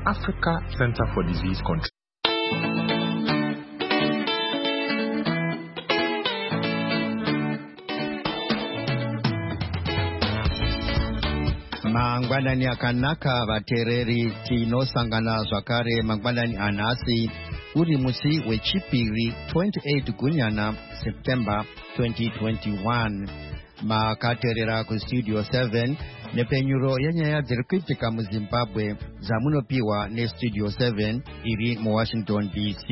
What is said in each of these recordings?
Africa Center for Disease Control. Mangwanani akanaka vatereri tinosangana zvakare mangwanani anhasi uri musi wechipiri 28 gunyana September 2021. Makaterera kustudio 7 nepenyuro yenyaya dziri kuitika muZimbabwe dzamunopiwa nestudio 7 iri muWashington DC.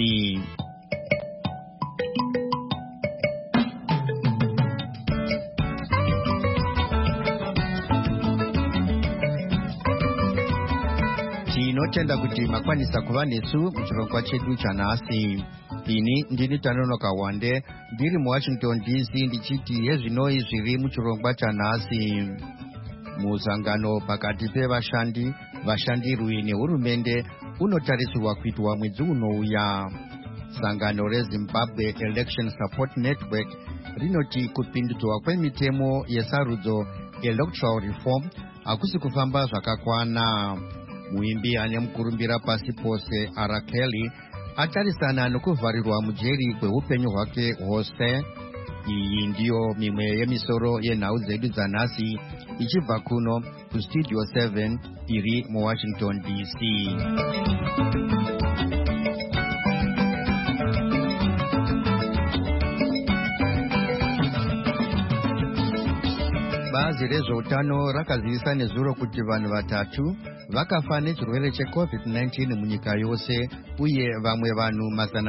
Tinotenda kuti makwanisa kuva nesu muchirongwa chedu chanhasi. Ini ndini Tanonoka Wande ndiri muWashington DC ndichiti yezvinoi zviri muchirongwa chanhasi. Musangano pakati pevashandi, vashandirwi nehurumende unotarisirwa kuitwa mwedzi unouya. Sangano reZimbabwe Election Support Network rinoti kupindudzwa kwemitemo yesarudzo electoral reform hakusi kufamba zvakakwana. Muimbi ane mukurumbira pasi pose Arakeli atarisana nokuvharirwa mujeri kweupenyu hwake hwose. Iyi ndiyo mimwe yemisoro yenhau dzedu dzanhasi ichibva kuno kustudio 7 iri muWashington DC. Bazi rezveutano rakazivisa nezuro kuti vanhu vatatu vakafa nechirwere cheCovid-19 munyika yose, uye vamwe vanhu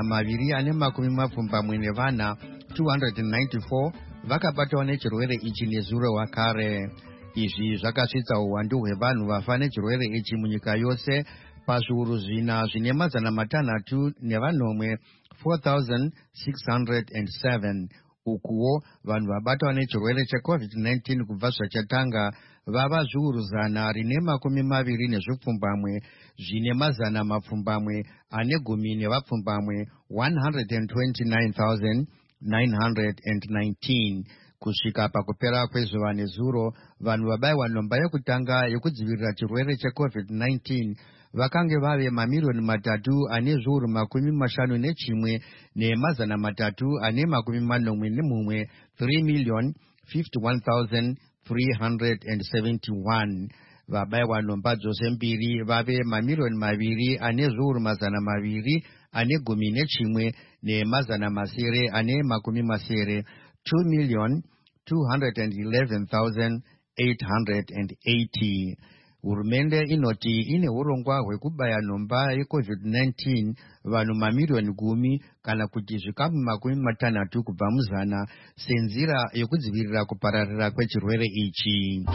224 294 vakabatwa nechirwere ichi nezuro wakare. Izvi zvakasvitsa uwandu hwevanhu vafa nechirwere ichi munyika yose pazviuru zvina zvine 604 4,607. Ukuwo vanhu vabatwa nechirwere cheCovid-19 kubva zvachatanga vava zviuru 120 zvine 129,919. Kusvika pakupera kwezuva nezuro, vanhu vabayiwa nhomba yekutanga yekudzivirira chirwere cheCovid-19 vakange vave 3,351,341 3,051,371. Vabayiwa nhomba dzose mbiri vave 2,211,920 2,211,880. Hurumende inoti ine urongwa hwekubaya nhomba yeCovid-19 vanhu 10,000,000 kana kuti zvikamu 60 kubva muzana senzira yokudzivirira kupararira kwechirwere ichi.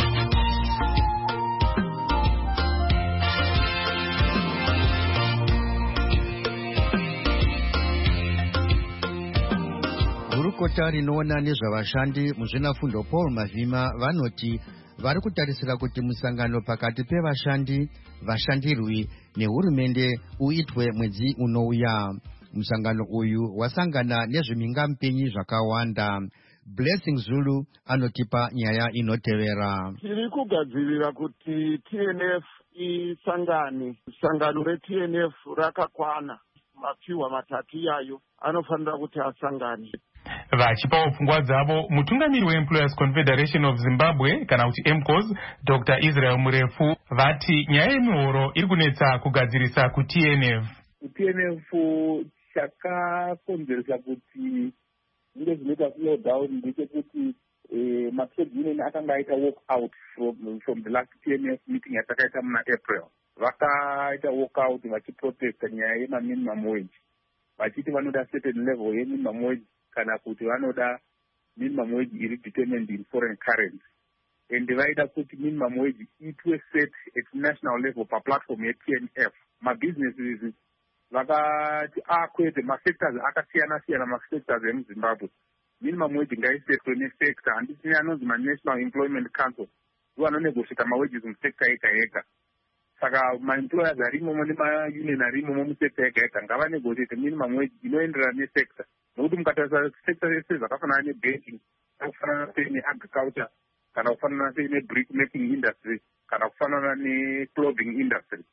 Gurukota rinoona nezvavashandi muzvinafundo Paul Mavhima vanoti vari kutarisira kuti musangano pakati pevashandi, vashandirwi nehurumende uitwe mwedzi unouya. Musangano uyu wasangana nezvimingamupinyi zvakawanda. Blessing Zulu anotipa nyaya inotevera. Tiri kugadzirira kuti TNF isangane. Sangano reTNF rakakwana. Mapihwa matatu yayo anofanira kuti asangane. Vachipawo pfungwa dzavo mutungamiri weEmployers Confederation of Zimbabwe kana kuti EMCOS Dr. Israel Murefu vati nyaya yemihoro iri kunetsa kugadzirisa kuTNF. TNF chakakonzeresa kuti zvinge zvinoita slow down ndechekuti matrade union akanga aita walk out from the last TNF meeting yatakaita muna April. Vakaita walk out vachiprotesta nyaya yemaminimum wage vachiti vanoda certain level yeminimum wage kana kuti vanoda minimum wage iri determined in foreign currency, and vaida kuti minimum wage itwe set at national level pa platform yeTNF. Mabusinesses vakati kwete masectors akasiyana masectors emuZimbabwe minimum wage ngaisetwe nesector. Handisini anonzi national employment council vanonegosita mawages musector yega yega. Saka maemployers arimo nemaunion arimo musector yega yega ngavanegosite minimum wage inoenderana nesector. Nokuti mukatarisa sector yese zvakafanana nebanking, zvakafanana neagriculture, kana kufanana nebrick making industry, kana kufanana neclothing industry,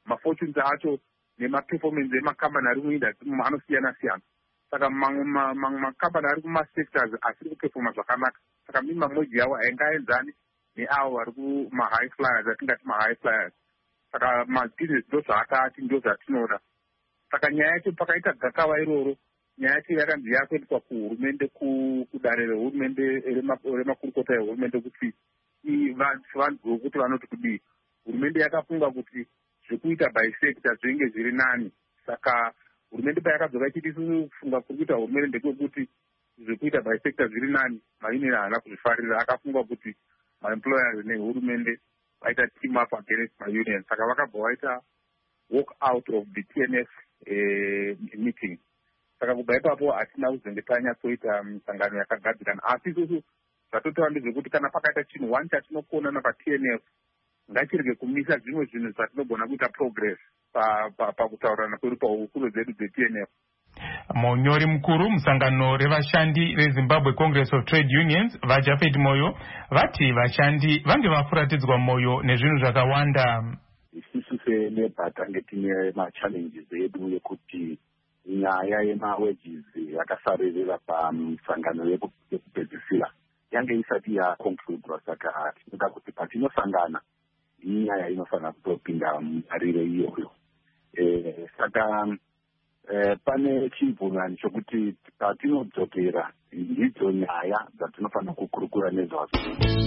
mafortunes acho nemaperformance emakambani ari muinda anosiyana-siyana. Saka mamwe makambani ari kumasectors asiri kuperforma zvakanaka. Saka mamweji avo aingaenzani neavo vari kuma-high flyers, atingati ma-high flyers. Saka mabusiness ndo zvaakati ndo zvatinoda. Saka nyaya yacho pakaita gakava iroro, nyaya yacho yakanzi yakuendeswa kuhurumende, kudare rehurumende remakurukota ehurumende kuti vanhu vokuti vanoti kudii. Hurumende yakafunga kuti zvekuita bisector zvinge zviri nani. Saka hurumende payakadzoka ichiti kufunga kuri kuita hurumende ndekekuti zvekuita bisector zviri nani, maunion haana kuzvifarira. Akafunga kuti maemployers nehurumende vaita team up against maunion. Saka vakabva vaita walk out of the TNF meeting. Saka kubva ipapo hatina kuzenge tanyatsoita misangano yakagadzirana. Asi isusu zvatotaura ndezvekuti kana pakaita chinhu one chatinokonana paTNF, ngachirege kumisa zvimwe zvinhu zvatinogona kuita progress pakutaurana kwedu pahukuru dzedu dzeTNF. Munyori mukuru musangano revashandi reZimbabwe Congress of Trade Unions vaJafet Moyo vati vashandi vange vafuratidzwa moyo nezvinhu zvakawanda. Isusu seNEBA tange tine machallenges edu yekuti nyaya yemawages yakasarerera pamusangano yekupedzisira yange isati yakonkludwa. Saka tinoda kuti patinosangana inyaya inofanira kutopinda mutariro iyoyo. Saka pane chibvumirano chokuti patinodzokera ndidzo nyaya dzatinofanira kukurukura nezvadzo.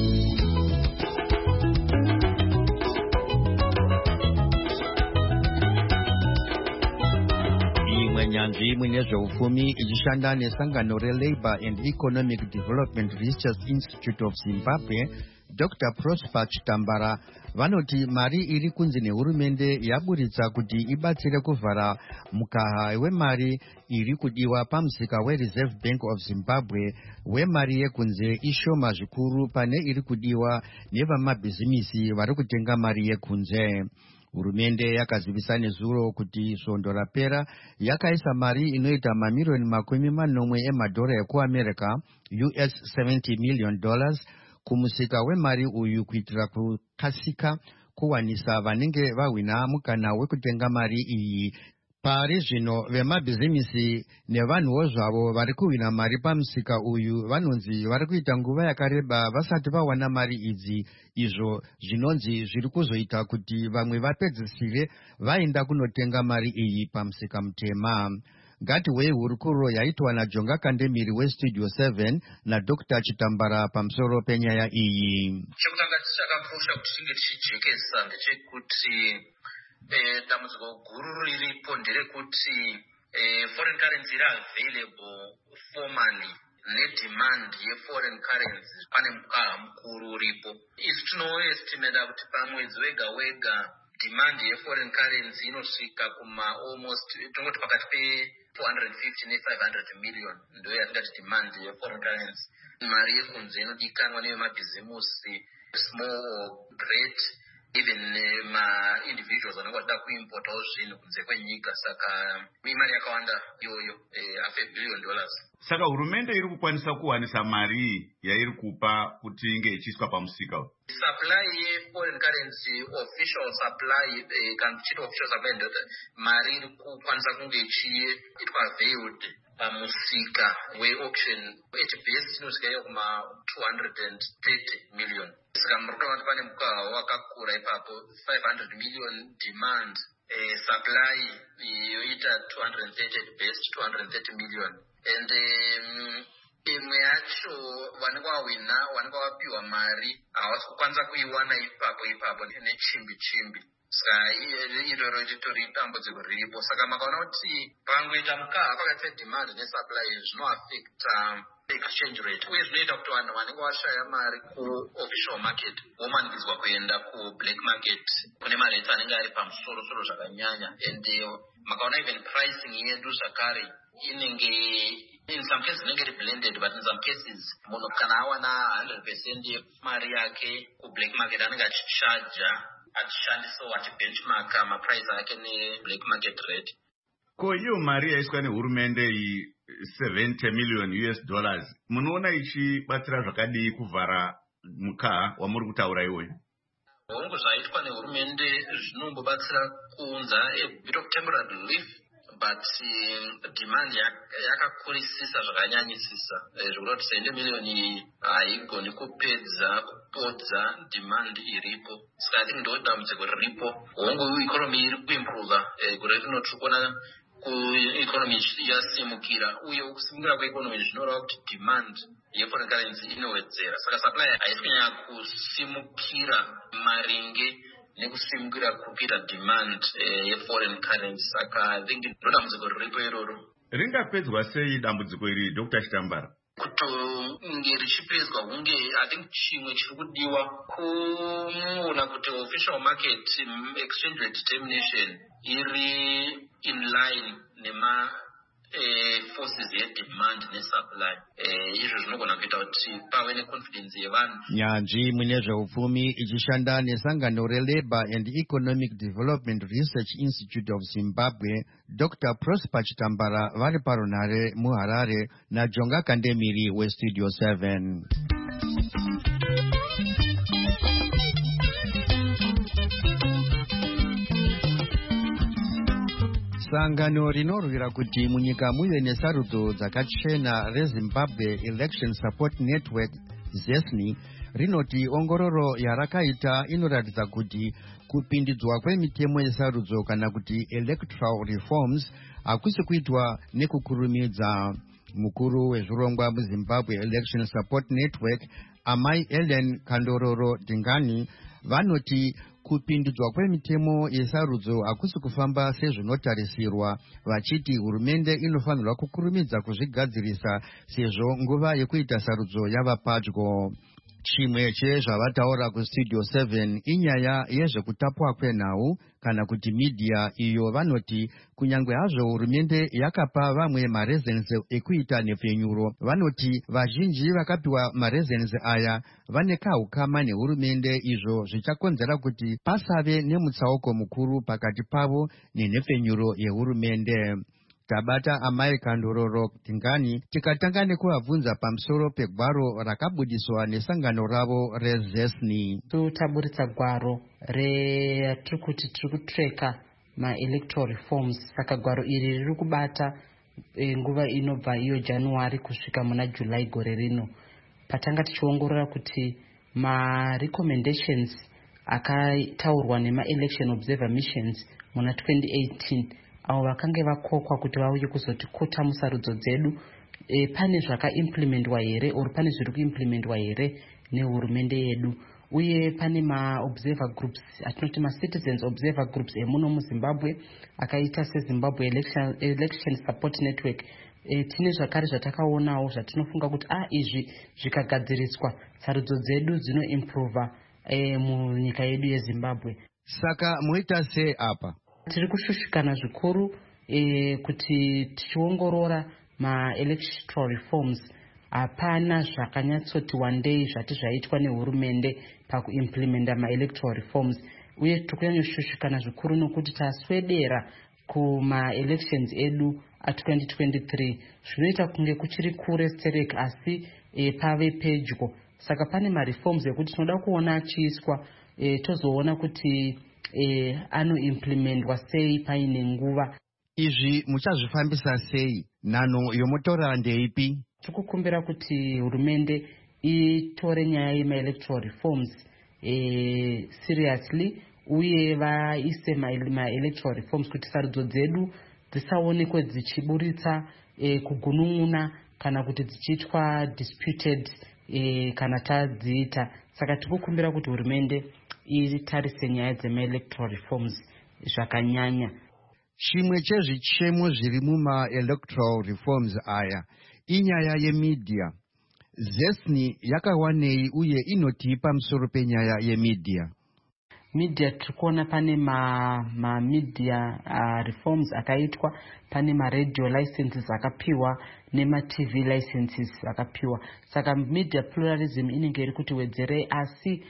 Nyanzvi munezveupfumi ichishanda nesangano reLabour and Economic Development Research Institute of Zimbabwe, Dr. Prosper Chitambara vanoti mari iri kunzi nehurumende yaburitsa kuti ibatsire kuvhara mukaha wemari iri kudiwa pamusika weReserve Bank of Zimbabwe wemari yekunze ishoma zvikuru pane iri kudiwa nevamabhizimisi vari kutenga mari yekunze. Hurumende yakazivisa nezuro kuti svondo rapera yakaisa mari inoita mamirioni $40 emadhora ekuAmerica $70 million kumusika wemari uyu kuitira kukasika kuwanisa vanenge vahwina mukana wekutenga mari iyi. Pari zvino vemabhizimisi nevanhuwo zvavo vari kuhwina mari pamusika uyu vanonzi vari kuita nguva yakareba vasati vawana mari idzi, izvo zvinonzi zviri kuzoita kuti vamwe vapedzisire vaenda kunotenga mari iyi pamusika mutema. Ngatiwei hurukuro yaitwa naJonga Kandemiri weStudio 7 naDr. Chitambara pamusoro penyaya iyi. Chekutanga chakakosha kuti tinge tichijekesa ndechekuti dambudziko guru riripo nderekuti foreign currency iri available formally nedemand yeforeign currency pane mukaha mukuru uripo. Isi tinoestimata kuti pamwedzi wega wega demand yeforeign currency inosvika kuma almost tongoti pakati pe450 ne500 million ndo yatingati demand yeforeign currency. Mari yekunze inodikanwa nevemabhizimusi small great, even individuals vanenge vachida kuimportawo zvinhu kunze kwenyika. Saka imari yakawanda iyoyo $500 billion. Saka hurumende iri kukwanisa kuwanisa mari yairi kupa kuti inge ichiiswa pamusika. Supply yeforeign currency official supply kana tichiti official supply ndo mari iri kukwanisa kunge ichiitwa veiled pamusika weauction at best inosvika kuma $230 million. Saka murikuona kuti pane mukaha wakakura ipapo, 500 million demand, supply yoita 230 at best, 230 million. And imwe yacho vanenge vahwina vanenge vapiwa mari havasi kukwanisa kuiwana ipapo nechimbi. Saka iroro chitori dambudziko riripo. Saka makaona kuti pangoita mukaha pakati pedemand nesupply zvinoaffecta exchange rate, uye zvinoita kuti vanhu vanenge vashaya mari kuofficial market vomanikidzwa kuenda kublack market kune marate anenge ari pamusoro zvakanyanya. And makaona even pricing yedu zvakare inenge in some cases inenge iri blended, but in some cases munhu kana awana 100% yemari yake kublack market anenge achishandisawo achibenchmarka maprice ake neblack market rate. Ko iyo mari yaiswa nehurumende iyi $70 million, munoona ichibatsira zvakadii kuvhara mukaha wamuri kutaura iwoyo? hongu zvaitwa nehurumende zvinombobatsira kuunza a bit of temporary relief, but demand yakakurisisa zvakanyanyisisa zvekuda kuti sende miliyoni haigoni kupedza kupodza demand iripo. Saka I think ndo dambudziko riripo. Hongu economy iri kuimprova gore rino tiri kuona kueconomy yasimukira, uye kusimukira kweeconomy zvinoreva kuti demand yeforeign currency inowedzera. Saka supply haisi kunyanya kusimukira maringe nekusimukira kuita demand yeforeign currency. Saka I think ndo dambudziko riripo iroro. Ringapedzwa sei dambudziko iri, Dr. Chitambara? Kutonge richipedzwa hunge I think chimwe chiri kudiwa kuona kuti official market exchange rate determination iri in line nema forces yedemand nesupply. Izvo zvinogona kuita kuti pave neconfidence yevanhu. Nyanzvi mune zveupfumi ichishanda nesangano reLabour and Economic Development Research Institute of Zimbabwe, Dr. Prosper Chitambara vari parunhare muHarare naJonga Kandemiri weStudio 7. Sangano rinorwira kuti munyika muve nesarudzo dzakachena reZimbabwe Election Support Network ZESNI rinoti ongororo yarakaita inoratidza kuti kupindidzwa kwemitemo yesarudzo kana kuti electoral reforms hakusi kuitwa nekukurumidza. Mukuru wezvirongwa muZimbabwe Election Support Network Amai Ellen Kandororo Dingani vanoti kupindidzwa kwemitemo yesarudzo hakusi kufamba sezvinotarisirwa, vachiti hurumende inofanirwa kukurumidza kuzvigadzirisa sezvo nguva yekuita sarudzo yava padyo. Chimwe chezvavataura kuStudio 7 inyaya yezvekutapwa kwenhau kana kuti media, iyo vanoti kunyange hazvo hurumende yakapa vamwe marezensi ekuita nepfenyuro, vanoti vazhinji vakapiwa marezensi aya vane kahukama nehurumende, izvo zvichakonzera kuti pasave nemutsauko mukuru pakati pavo nenhepfenyuro yehurumende. Tabata Amai Kandororo Dingani tikatanga nekuvabvunza pamusoro pegwaro rakabudiswa nesangano ravo reZESNI. Taburitsa gwaro tiri kuti tiri kutreka ma-electoral reforms. Saka gwaro iri riri kubata nguva inobva iyo January kusvika muna July gore rino. Patanga tichiongorora kuti ma-recommendations akataurwa nema-election observer missions muna 2018 avo vakange vakokwa kuti vauye kuzotikuta musarudzo dzedu, pane zvakaimplementwa here or pane zviri kuimplementwa here nehurumende yedu. Uye pane ma-observer groups atinoti ma-citizens observer groups emuno muZimbabwe akaita seZimbabwe Election Support Network. Tine zvakare zvatakaonawo zvatinofunga kuti izvi zvikagadziriswa sarudzo dzedu dzinoimprova munyika yedu yeZimbabwe. Saka muita sei apa? Tiri kushushikana zvikuru kuti tichiongorora ma-electoral reforms hapana zvakanyatsoti wandei zvati zvaitwa nehurumende pakuimplementa ma-electoral reforms. Uye tiri kunyanyoshushikana zvikuru nokuti taswedera kuma-elections edu a2023 zvinoita kunge kuchiri kure stereki asi pave pedyo. Saka pane ma-reforms ekuti tinoda kuona achiiswa tozoona kuti anoimplementwa sei paine nguva. Izvi muchazvifambisa sei? Nhano yomotora ndeipi? Tikukumbira kuti hurumende itore nyaya yema-electoral reforms seriously, uye vaise ma-electoral reforms kuti sarudzo dzedu dzisaonekwe dzichiburitsa kugunun'una kana kuti dzichiitwa disputed kana tadziita. Saka tikukumbira kuti hurumende itarise nyaya dzema-electoral reforms zvakanyanya. Chimwe chezvichemo zviri muma-electoral reforms aya inyaya yemedia. ZESNI yakawanei uye inotii pamusoro penyaya yemedia? Media tikuona pane ma-media reforms akaitwa, pane ma-radio licenses akapiwa nema-TV licenses akapiwa. Saka media pluralism inenge iri kuti wedzere, asi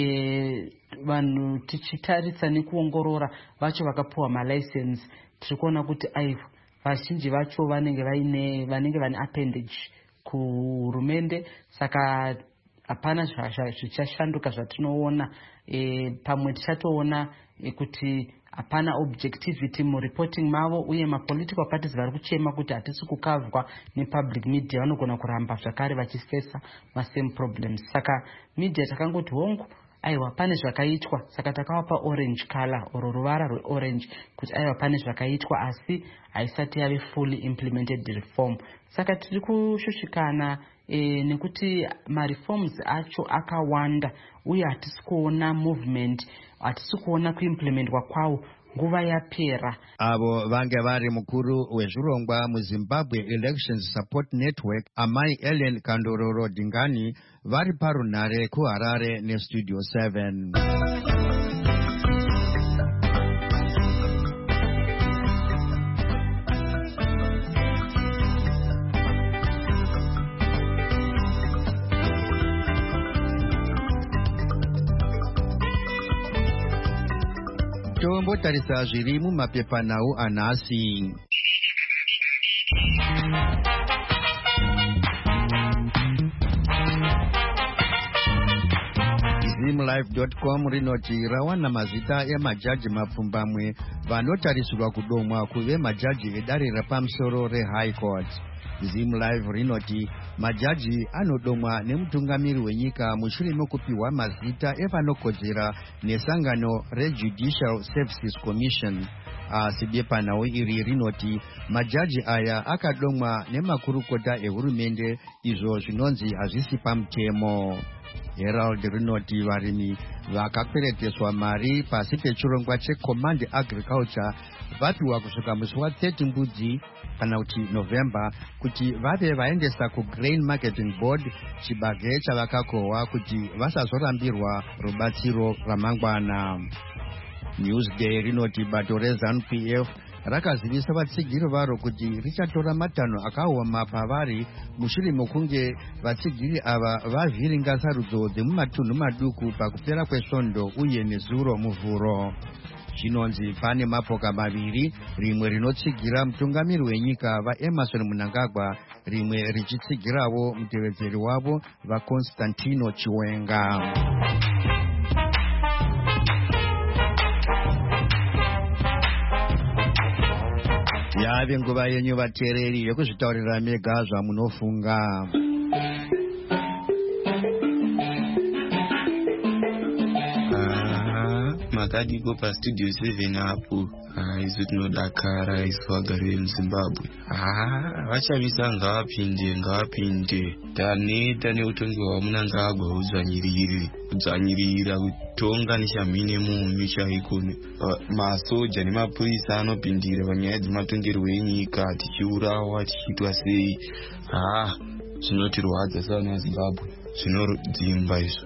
vanhu tichitaritsa nekuongorora vacho vakapiwa ma-license tiri kuona kuti vazhinji vacho vanenge vane appendage kuhurumende. Saka hapana zvichashanduka zvatinoona. Pamwe tichatoona kuti hapana objectivity mureporting mavo, uye mapolitical parties vari kuchema kuti hatisi kukavhwa nepublic media vanogona kuramba zvakare vachifesa masame problems. Saka media takangoti hongu, aiwa pane zvakaitwa, saka takavapa orange color oro ruvara rweorange kuti aiwa pane zvakaitwa, asi haisati yave fully implemented reform. Saka tiri kushushikana nekuti mareforms acho akawanda, uye hatisi kuona movement, hatisi kuona kuimplementwa kwawo nguva yapera. Avo vange vari mukuru wezvirongwa muZimbabwe Elections Support Network, Amai Ellen Kandororo Dingani, vari parunhare kuHarare neStudio 7. Tombotarisa zviri mumapepanhau anhasi. Zimlife.com rinoti rawana mazita emajaji mapfumbamwe vanotarisirwa kudomwa kuve majaji edare repamusoro reHigh Court. Zimlife rinoti majaji anodomwa nemutungamiri wenyika mushure mekupiwa mazita evanokodzera nesangano reJudicial Services Commission. Asi bepanhau iri rinoti majaji aya akadomwa nemakurukota ehurumende, izvo zvinonzi hazvisi pamutemo. Herald rinoti varimi vakakwereteswa mari pasi pechirongwa cheCommand Agriculture vapiwa kusvika musi wa30 mbudzi kana kuti November kuti vave vaendesa kuGrain Marketing Board chibage chavakakohwa kuti vasazorambirwa rubatsiro ramangwana. Newsday rinoti bato reZANU-PF rakazivisa vatsigiri varo kuti richatora matanho akaoma pavari mushure mekunge vatsigiri ava vavhiringa sarudzo dzemumatunhu maduku pakupera kwesvondo uye nezuro muvhuro. Zvinonzi pane mapoka maviri, rimwe rinotsigira mutungamiri wenyika vaEmerson Mnangagwa, rimwe richitsigirawo mutevedzeri wavo vaConstantino Chiwenga. Yave nguva yenyu vateereri yekuzvitaurira mega zvamunofunga. Makadiko paStudio 7 apo isu tinodakara isu vagari vemuZimbabwe. Vachavisa ngavapinde taneta neutongi hwaMnangagwa kudzvanyirira kutonga neshamhine mumi chaiko. Masoja nemapurisa anopindira panyaya dzematongerwo enyika, tichiurawa tichiitwa sei. Zvinotirwadza savanaZimbabwe, zvinodzimba izvo.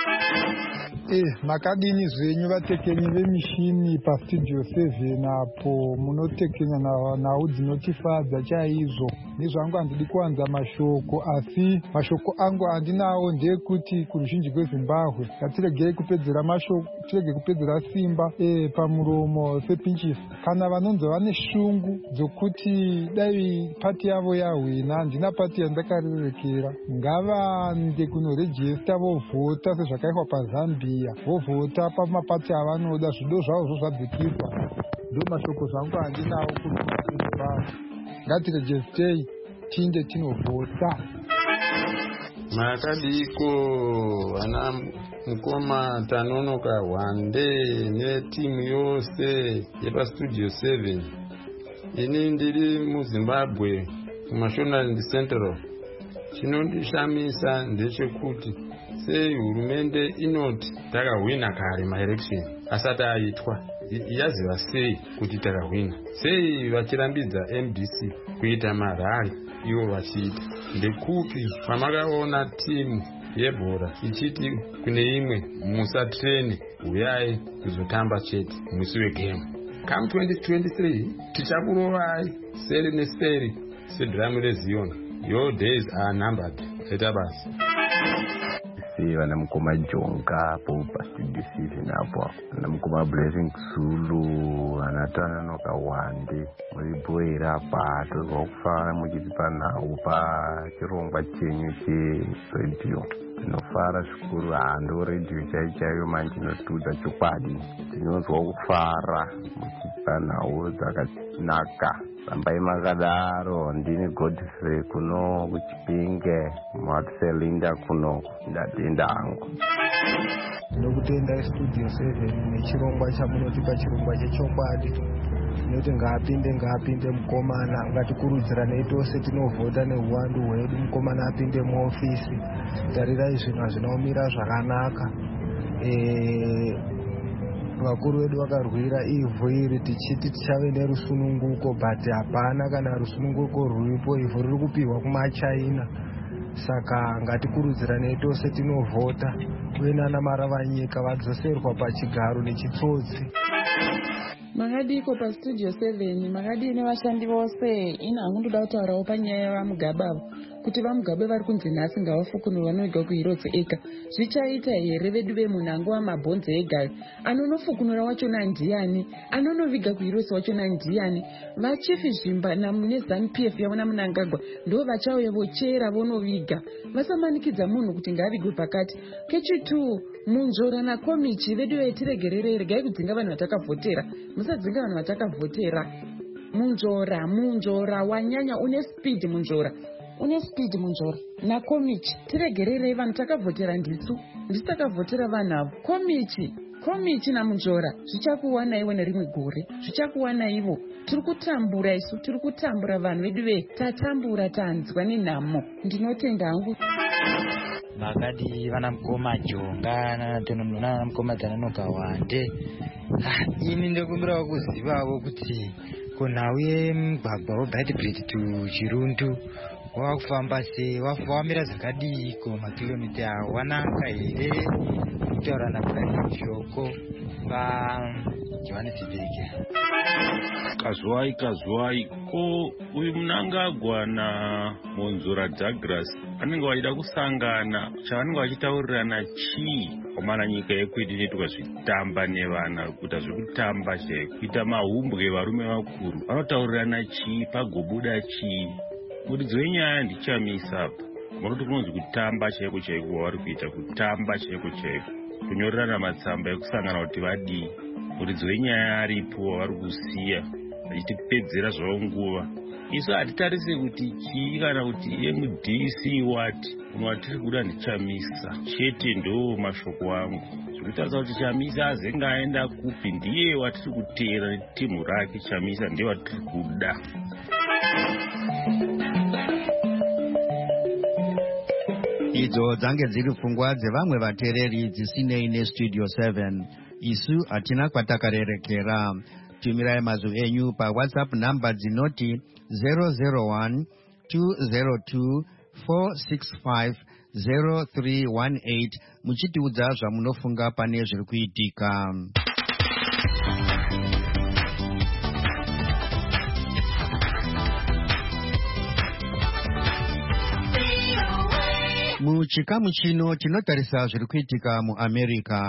Makadini zvenyu vatekenyi vemishini paStudio 7 apo munotekenya nhau dzinotifadza chaizvo. Nezvangu handidi kuwanza mashoko, asi mashoko angu andinawo ndeyekuti kuruzhinji rweZimbabwe ngatiregei kupedzera mashoko, tirege kupedzera simba pamuromo sepinchisi. Kana vanonzi vane shungu dzokuti dai pati yavo yahwina, handina pati yandakarerekera, ngavaende kunorejista vovhota sezvakaitwa paZambia, vovhota pamapati avanoda, zvido zvavo zvadzikirwa. Ndo mashoko zvangu handinawo kuZimbabwe. Ngatirejestei tinde tinovhota. Makadiko vana mukoma Tanonoka Hwande netimu yose yepaStudio 7. Ini ndiri muZimbabwe kuMashonaland Central. Chinondishamisa ndechekuti sei hurumende inoti takahwina kare maelection asati aitwa, yaziva sei kuti takahwina? Sei vachirambidza MDC kuita marali ivo vachiita? Ndekuti pamakaona timu yebhora ichiti kune imwe musatrene, uyai kuzotamba chete musi wegemu. Come 2023 tichakurovai seri neseri sedhiramu reZion. Your days are numbered. Eta basi. Vana mukoma Jonga apo paStudio 7 apo, vana mukoma Blessing Zulu, vana Tanonoka Hwande muribhoera apa, tozwa kufara muchitipa nhau pachirongwa chenyu cheredio. tinofara zvikuru. Hando redhiyo chaiyo manje inotudza chokwadi. Tinonzwa kufara muchipa nhau dzakanaka. Rambai makadaro. Ndini Godfrey kuno kuChipinge, Marcelinda kuno. Ndatenda hangu. Ndinokutenda Studio 7 nechirongwa chamunotipa, chirongwa chechokwadi. Noti ngapinde mukomana, ngatikurudziranei tose tinovhota neuwandu hwedu. Mukomana apinde muofisi, tarirai zvinhu hazvinaumira zvakanaka. Vakuru vedu vakarwira ivhu iri tichiti tichave nerusununguko, but hapana kana rusununguko ruripo. Ivhu riri kupihwa kumaChina. Saka ngatikurudziranei tose tinovhota, uye nana maravanyika vadzoserwa pachigaro nechitsotsi. Makadiko paStudio 7, makadini vashandi vose. Ina hangu ndoda kutaurawo panyaya yavamugabe avo, kuti vamugabe vari kunzi nhasi ngavafukunurwa vanoiga kuHirozi ega. Zvichaita here vedu vemunhango wamabhonzo ega? Anonofukunura wachona ndiani? Anonoviga kuHirozi wachona ndiani? Vachifi Zvimba neZANU-PF yavo naMnangagwa ndo vachauya vochera vonoviga. Vasamanikidza munhu kuti ngaavigwe pakati. Kechitu Munzvora naKomichi vedu veitiregerere, regai kudzinga vanhu vatakavhotera. Musadzinga vanhu vatakavhotera. Munzvora wanyanya, une speed Munzvora. NaKomichi tiregererei, vanhu takavhotera ndisu takavhotera vanhu avo. Komichi naMunzvora zvichakuwanaiwo nerimwe gore, zvichakuwanaiwo. Tiri kutambura vanhu vedu tatambura, tanzwa nenhamo. Ndinotenda hangu. Makadi vana mukoma Jonga nana mukoma Dzananoka Wande. Ini ndikumbirawo kuzivawo kuti kunhau yemugwagwa weBright Bridge to Chirundu wakufamba sei, wamira zvakadii, ko makilomita wanaka here? Kutaura naBrian Shoko paJohannesburg. Kazwai ko uyu Mnangagwa naMonzora Douglas anenge vachida kusangana. Chavanenge vachitaurirana chii? Komana nyika yekwedu inoitwa zvitamba nevana, kuita zvekutamba chaiko, kuita mahumbwe varume vakuru. Vanotaurirana chii? Pagobuda chii? Muridzi wenyaya ndichamisa apa. Vanoti kunonzi kutamba chaiko vari kuita, kutamba chaiko. Kunyorerana matsamba ekusangana kuti vadii. Muridzi wenyaya aripo, vari kusiya vachitipedzera zvavo nguva. Isu hatitarise kuti chii kana kuti MDC wati. Munhu watiri kuda ndichamisa chete, ndo mashoko angu. Zvinotaridza kuti Chamisa azenga aenda kupi, ndiye watiri kuteera netimu rake. Chamisa ndiye watiri kuda. Idzo dzange dziri pfungwa dzevamwe vateereri dzisinei neStudio 7. Isu hatina kwatakarerekera. Tumirai mazwi enyu paWhatsApp namba dzinoti 001 202 465 0318 muchitiudza zvamunofunga pane zviri kuitika. Muchikamu chino tinotarisa zviri kuitika muAmerica.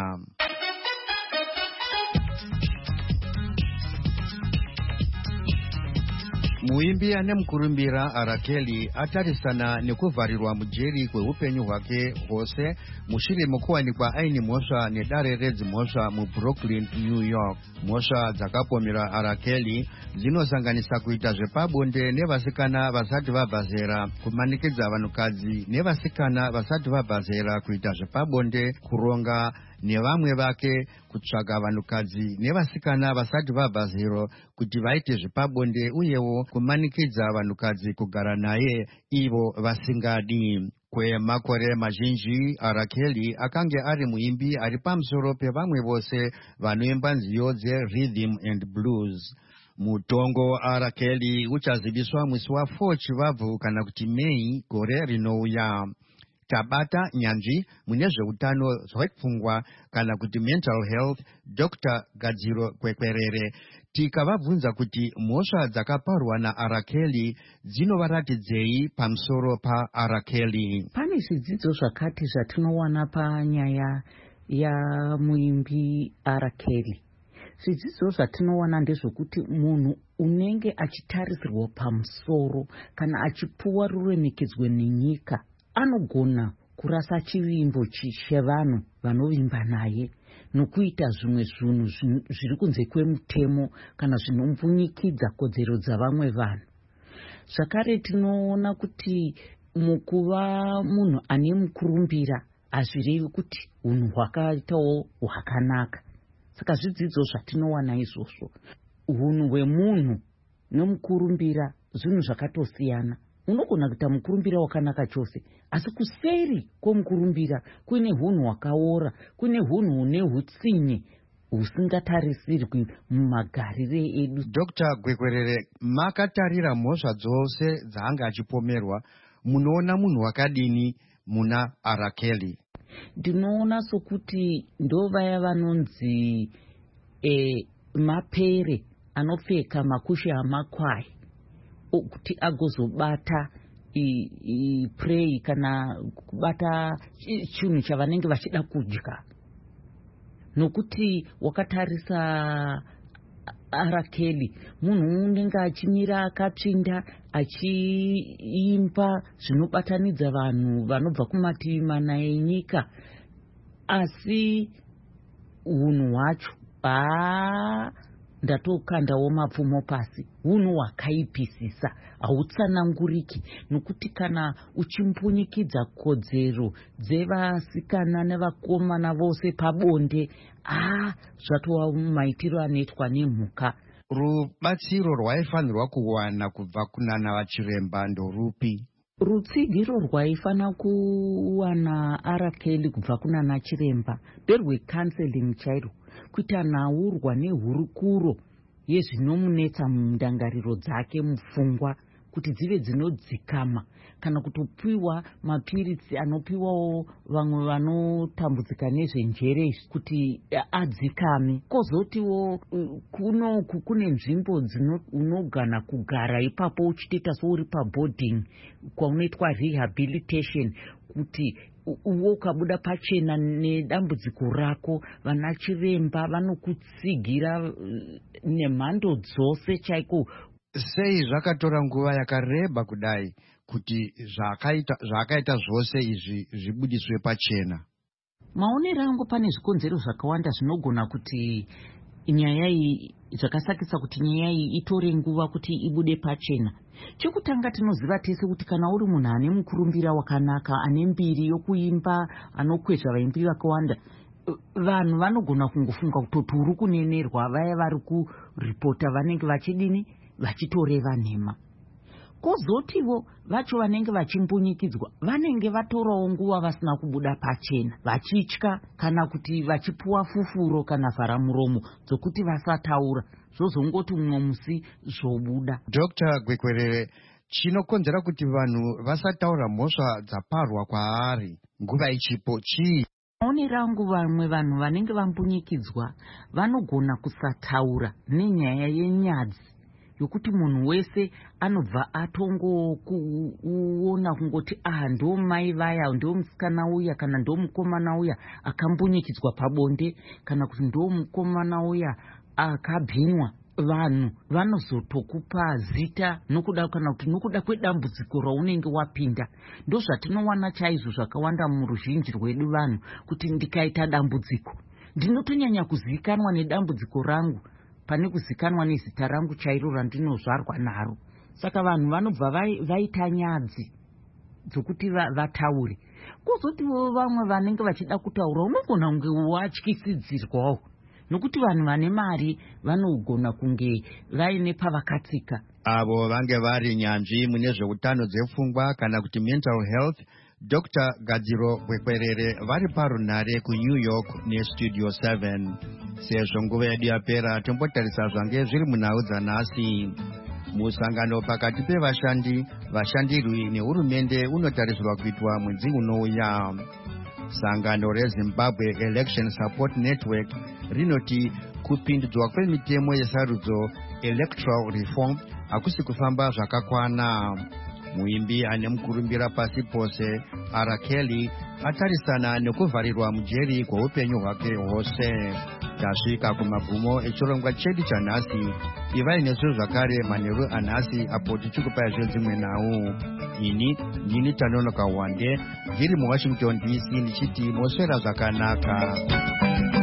Muimbi anemukurumbira R.Kelly atarisana nekuvharirwa mujeri kweupenyu hwake hwose mushure mokuwanikwa aine mhosva nedare redzimhosva muBrooklyn, New York. Mhosva dzakapomera R.Kelly dzinosanganisa kuita zvepabonde nevasikana vasati vabva zera, kumanikidza vanhukadzi nevasikana vasati vabva zera kuita zvepabonde, kuronga nevamwe vake, kutsvaga vanhukadzi nevasikana vasati vabva zero kuti vaite zvepabonde, uyewo kumanikidza vanhukadzi kugara naye ivo vasingadi. Kwemakore mazhinji R.Kelly akange ari muimbi ari pamusoro pevamwe vose vanoimba nziyo dzeRhythm and Blues. Mutongo R.Kelly uchaziviswa musi wa4 Chivabvu kana kuti Mei gore rinouya. Tabata nyanzvi mune zveutano hwepfungwa kana kuti mental health, Dr. Gadziro Kwekwerere, tikavabvunza kuti mhosva dzakaparwa naR.Kelly dzinovaratidzei pamusoro paR.Kelly. Pane zvidzidzo zvakati zvatinowana panyaya yamuimbi R.Kelly. Zvidzidzo zvatinowana ndezvokuti munhu unenge achitarisirwa pamusoro kana achipuwa ruremekedzwe nenyika anogona kurasa chivimbo chevanhu vanovimba naye nokuita zvimwe zvinhu zviri kunze kwemutemo kana zvinompunyikidza kodzero dzavamwe vanhu. Zvakare tinoona kuti mukuva munhu ane mukurumbira hazvirevi kuti unhu hwakaitawo hwakanaka. Saka zvidzidzo zvatinowana izvozvo. Hunhu hwemunhu nemukurumbira zvinhu zvakatosiyana. Unogona kuita mukurumbira wakanaka chose, asi kuseri kwomukurumbira kune hunhu hwakaora, kune hunhu hune hutsinye husingatarisirwi mumagarire edu. Dr. Gwekwerere, makatarira mhosva dzose dzaanga achipomerwa, munoona munhu wakadini muna R. Kelly? Ndinoona sokuti ndovaya vanonzi mapere anopfeka makushe amakwai kuti agozobata prey kana kubata chinhu chavanenge vachida kudya. Nokuti wakatarisa R. Kelly, munhu unenge achimira akatsvinda achiimba zvinobatanidza vanhu vanobva kumativi mana enyika, asi hunhu hwacho ndatokandawo mapfumo pasi. Hunhu hwakaipisisa, hautsananguriki, nokuti kana uchimpunyikidza kodzero dzevasikana nevakomana vose pabonde, zvatova maitiro anoitwa nemhuka. Rubatsiro rwaifanirwa kuwana kubva kunana vachiremba ndorupi? Rutsigiro rwaifanira kuwana R. Kelly kubva kunana chiremba nderwecounseling chairwo, kuita naurwa nehurukuro yezvinomunetsa mundangariro dzake mupfungwa kuti dzive dzinodzikama, kana kutopiwa mapiritsi anopiwawo vamwe vanotambudzika nezvenjere kuti adzikame. Kozotiwo kunoku kune nzvimbo unogana kugara ipapo uchitoita souri paboarding kwaunoitwa rehabilitation, kuti uwo ukabuda pachena nedambudziko rako, vana chiremba vanokutsigira nemhando dzose chaiko. Sei zvakatora nguva yakareba kudai kuti zvakaita zvose izvi zvibudiswe pachena? Maonero angu pane zvikonzero zvakawanda zvinogona kuti nyaya iyi, zvakasakisa kuti nyaya iyi itore nguva kuti ibude pachena. Chekutanga tinoziva tese kuti kana uri munhu ane mukurumbira wakanaka, ane mbiri yokuimba, anokwezva vaimbi vakawanda, vanhu vanogona kungofunga kuti uri kunenerwa. Vaya vari kuripota vanenge vachidini, vachitoreva nhema. Kozotivo vacho vanenge vachimbunyikidzwa vanenge vatorawo nguva vasina kubuda pachena, vachitya kana kuti vachipuwa fufuro kana vharamuromo dzokuti vasataura, zvozongoti mumwe musi zvobuda. Dr. Gwekwerere, chinokonzera kuti vanhu vasataura mhosva dzaparwa kwaari nguva ichipo chii? Maonero angu, vamwe vanhu vanenge vambunyikidzwa vanogona kusataura nenyaya yenyadzi yokuti munhu wese anobva atongo kuona kungoti ndo mai vaya, ndo musikana uya kana ndo mukomana uya akambunyikidzwa pabonde, kana kuti ndo mukomana uya akabhinwa. Vanhu vanozotokupa zita nokuda kana kuti nokuda kwedambudziko raunenge wapinda. Ndo zvatinowana chaizvo zvakawanda muruzhinji rwedu vanhu, kuti ndikaita dambudziko ndinotonyanya kuzikanwa nedambudziko rangu pane kuzikanwa nezita rangu chairo randinozvarwa naro. Saka vanhu vanobva vaita nyadzi dzokuti vataure. Kozotiwo vamwe vanenge vachida kutaura unogona kunge watyisidzirwawo, nokuti vanhu vane mari vanogona kunge vaine pavakatsika. Avo vange vari nyanzvi mune zveutano dzepfungwa kana kuti mental health, Dr. Gadziro Gwekwerere vari parunhare kuNew York neStudio 7. Sezvo nguva yedu yapera, tombotarisa zvange zviri munhau dzanhasi. Musangano pakati pevashandi, vashandirwi nehurumende unotarisirwa kuitwa mwedzi unouya. Sangano reZimbabwe Election Support Network rinoti kupindudzwa kwemitemo yesarudzo electoral reform hakusi kufamba zvakakwana. Muimbi ane mukurumbira pasi pose R. Kelly atarisana nekuvharirwa mujeri kweupenyu hwake hwose. tasvika kumagumo echirongwa chedu chanhasi. Ivai nesu zvakare manheru anhasi apo tichikupai zvedzimwe nhau. Ini ndini Tanonoka Wande ndiri muWashington DC ndichiti moswera zvakanaka.